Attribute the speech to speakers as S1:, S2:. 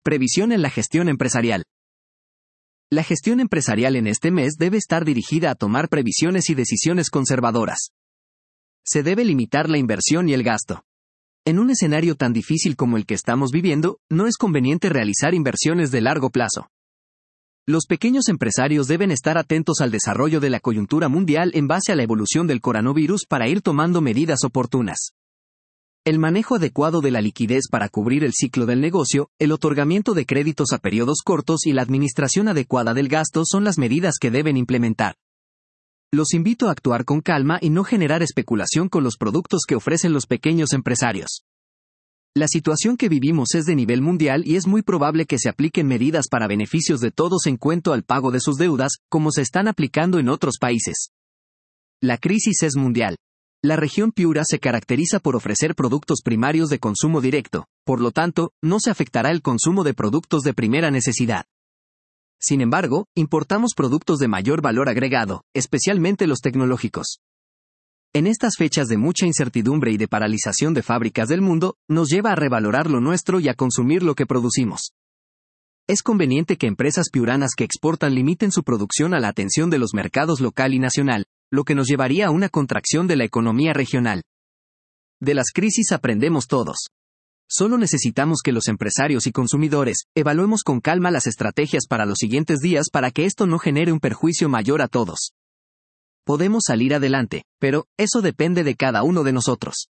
S1: Previsión en la gestión empresarial. La gestión empresarial en este mes debe estar dirigida a tomar previsiones y decisiones conservadoras. Se debe limitar la inversión y el gasto. En un escenario tan difícil como el que estamos viviendo, no es conveniente realizar inversiones de largo plazo. Los pequeños empresarios deben estar atentos al desarrollo de la coyuntura mundial en base a la evolución del coronavirus para ir tomando medidas oportunas. El manejo adecuado de la liquidez para cubrir el ciclo del negocio, el otorgamiento de créditos a periodos cortos y la administración adecuada del gasto son las medidas que deben implementar. Los invito a actuar con calma y no generar especulación con los productos que ofrecen los pequeños empresarios. La situación que vivimos es de nivel mundial y es muy probable que se apliquen medidas para beneficios de todos en cuanto al pago de sus deudas, como se están aplicando en otros países. La crisis es mundial. La región Piura se caracteriza por ofrecer productos primarios de consumo directo, por lo tanto, no se afectará el consumo de productos de primera necesidad. Sin embargo, importamos productos de mayor valor agregado, especialmente los tecnológicos. En estas fechas de mucha incertidumbre y de paralización de fábricas del mundo, nos lleva a revalorar lo nuestro y a consumir lo que producimos. Es conveniente que empresas piuranas que exportan limiten su producción a la atención de los mercados local y nacional, lo que nos llevaría a una contracción de la economía regional. De las crisis aprendemos todos. Solo necesitamos que los empresarios y consumidores evaluemos con calma las estrategias para los siguientes días para que esto no genere un perjuicio mayor a todos. Podemos salir adelante, pero eso depende de cada uno de nosotros.